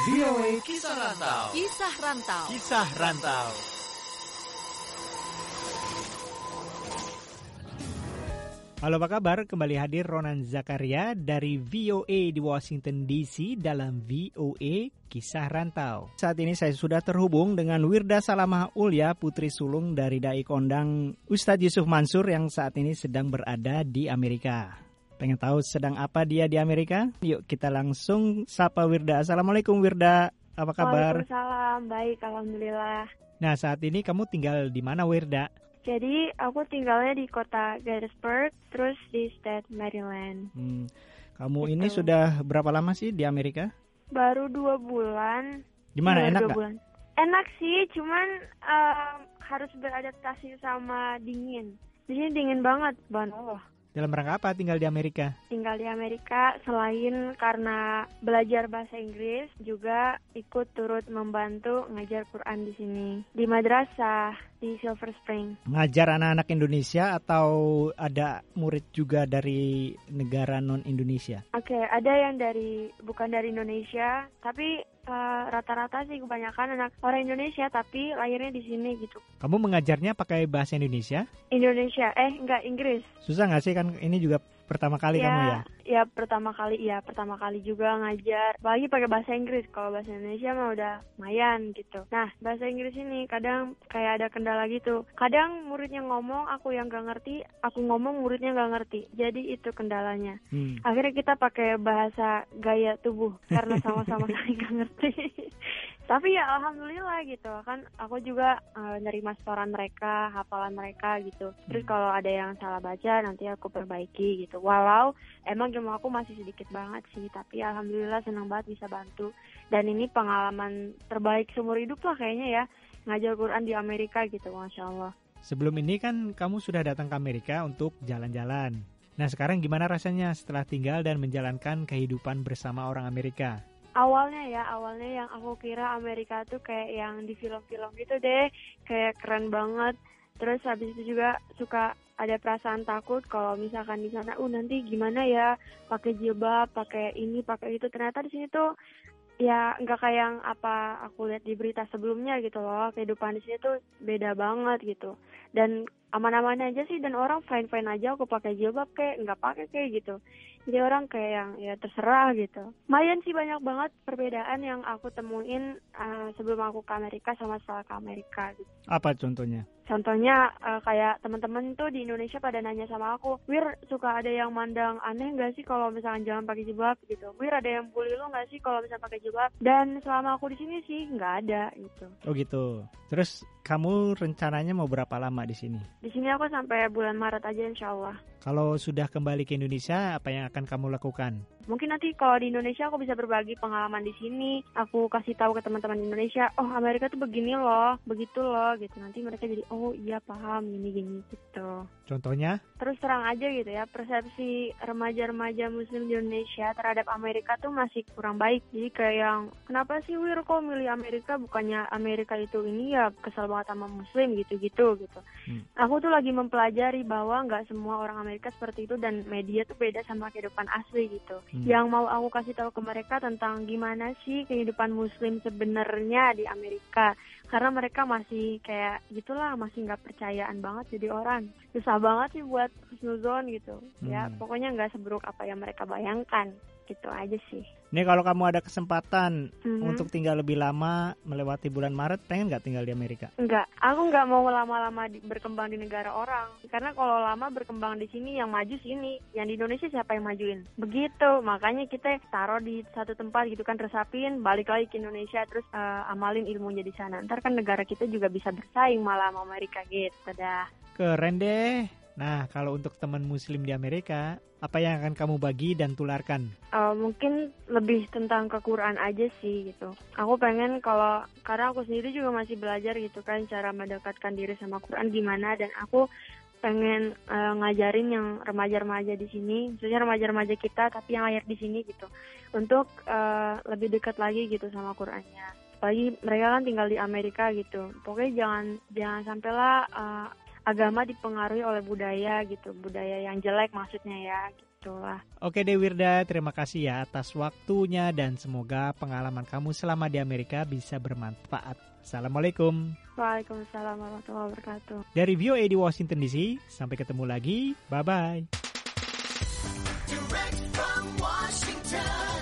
VOA Kisah Rantau. Kisah Rantau. Kisah Rantau. Halo, apa kabar? Kembali hadir Ronan Zakaria dari VOA di Washington DC dalam VOA Kisah Rantau. Saat ini saya sudah terhubung dengan Wirda Salamah Ulya, putri sulung dari Dai Kondang Ustadz Yusuf Mansur yang saat ini sedang berada di Amerika. Pengen tahu sedang apa dia di Amerika? Yuk kita langsung sapa Wirda. Assalamualaikum Wirda, apa kabar? Waalaikumsalam, baik, alhamdulillah. Nah, saat ini kamu tinggal di mana Wirda? Jadi aku tinggalnya di kota Gettysburg, terus di state Maryland. Kamu Gitu. ini sudah berapa lama sih di Amerika? Baru 2 bulan. Gimana, Baru enak 2 nggak? bulan. Enak sih, cuman harus beradaptasi sama dingin. Di sini dingin banget, subhanallah. Dalam rangka apa tinggal di Amerika? Tinggal di Amerika selain karena belajar bahasa Inggris, juga ikut turut membantu ngajar Quran di sini. Di madrasah di Silver Spring. Ngajar anak-anak Indonesia atau ada murid juga dari negara non-Indonesia? Oke, ada yang bukan dari Indonesia, tapi rata-rata sih kebanyakan anak orang Indonesia, tapi lahirnya di sini gitu. Kamu mengajarnya pakai bahasa Indonesia? Enggak, Inggris. Susah nggak sih, kan ini juga pertama kali kamu ya? Ya, pertama kali juga ngajar. Apalagi pakai bahasa Inggris. Kalau bahasa Indonesia mah udah lumayan gitu. Nah, bahasa Inggris ini kadang kayak ada kendala gitu. Kadang muridnya ngomong, aku yang gak ngerti. Aku ngomong, muridnya gak ngerti. Jadi itu kendalanya. Akhirnya kita pakai bahasa gaya tubuh karena sama-sama saling gak ngerti. Tapi ya alhamdulillah gitu kan, aku juga nerima setoran mereka, hafalan mereka gitu. Terus kalau ada yang salah baca nanti aku perbaiki gitu. Walau emang jumlah aku masih sedikit banget sih, tapi alhamdulillah senang banget bisa bantu. Dan ini pengalaman terbaik seumur hidup lah kayaknya ya, ngajar Quran di Amerika gitu, Masya Allah. Sebelum ini kan kamu sudah datang ke Amerika untuk jalan-jalan. Nah, sekarang gimana rasanya setelah tinggal dan menjalankan kehidupan bersama orang Amerika? Awalnya yang aku kira Amerika tuh kayak yang di film-film gitu deh, kayak keren banget. Terus habis itu juga suka ada perasaan takut kalau misalkan di sana, nanti gimana ya, pakai jilbab, pakai ini, pakai itu. Ternyata di sini tuh ya nggak kayak yang apa aku lihat di berita sebelumnya gitu loh. Kehidupan di sini tuh beda banget gitu. Dan aman-aman aja sih, dan orang fine-fine aja aku pakai jilbab kayak nggak pakai kayak gitu. Jadi orang kayak yang ya terserah gitu. Lumayan sih banyak banget perbedaan yang aku temuin sebelum aku ke Amerika sama setelah ke Amerika gitu. Apa contohnya? Contohnya kayak teman-teman tuh di Indonesia pada nanya sama aku, Wir, suka ada yang mandang aneh nggak sih kalau misalkan jangan pakai jilbab gitu? Wir, ada yang bully lo nggak sih kalau misalkan pakai jilbab? Dan selama aku di sini sih nggak ada gitu. Oh gitu. Terus kamu rencananya mau berapa lama di sini? Di sini aku sampai bulan Maret aja insya Allah. Kalau sudah kembali ke Indonesia, apa yang akan kamu lakukan? Mungkin nanti kalau di Indonesia aku bisa berbagi pengalaman di sini. Aku kasih tahu ke teman-teman di Indonesia, oh Amerika tuh begini loh, begitu loh gitu. Nanti mereka jadi, oh iya paham, gini-gini gitu. Contohnya? Terus terang aja gitu ya, persepsi remaja-remaja muslim di Indonesia terhadap Amerika tuh masih kurang baik. Jadi kayak yang, kenapa sih Wir kok milih Amerika, bukannya Amerika itu ini ya kesel banget sama muslim gitu-gitu gitu. Aku tuh lagi mempelajari bahwa nggak semua orang Amerika seperti itu, dan media tuh beda sama kehidupan asli gitu. Yang mau aku kasih tahu ke mereka tentang gimana sih kehidupan muslim sebenarnya di Amerika. Karena mereka masih kayak gitulah, masih nggak percayaan banget jadi orang. Susah banget sih buat husnuzon gitu. Ya pokoknya nggak seburuk apa yang mereka bayangkan. Gitu aja sih. Nih kalau kamu ada kesempatan untuk tinggal lebih lama melewati bulan Maret, pengen nggak tinggal di Amerika? Enggak, aku nggak mau lama-lama berkembang di negara orang. Karena kalau lama berkembang di sini, yang maju sini, yang di Indonesia siapa yang majuin? Begitu, makanya kita taruh di satu tempat gitu kan, resapin, balik lagi ke Indonesia, terus amalin ilmunya di sana. Ntar kan negara kita juga bisa bersaing malah sama Amerika gitu dah. Keren deh. Nah, kalau untuk teman muslim di Amerika, apa yang akan kamu bagi dan tularkan? Mungkin lebih tentang ke Quran aja sih gitu. Aku pengen karena aku sendiri juga masih belajar gitu kan, cara mendekatkan diri sama Quran gimana, dan aku pengen ngajarin yang remaja-remaja di sini, khususnya remaja-remaja kita tapi yang lahir di sini gitu, untuk lebih dekat lagi gitu sama Qurannya. Apalagi mereka kan tinggal di Amerika gitu. Pokoknya jangan sampailah agama dipengaruhi oleh budaya gitu, budaya yang jelek maksudnya ya gitu. gitulah. Oke deh Wirda, terima kasih ya atas waktunya dan semoga pengalaman kamu selama di Amerika bisa bermanfaat. Assalamualaikum. Waalaikumsalam warahmatullahi wabarakatuh. Dari VOA di Washington DC, sampai ketemu lagi. Bye-bye. Direct from Washington.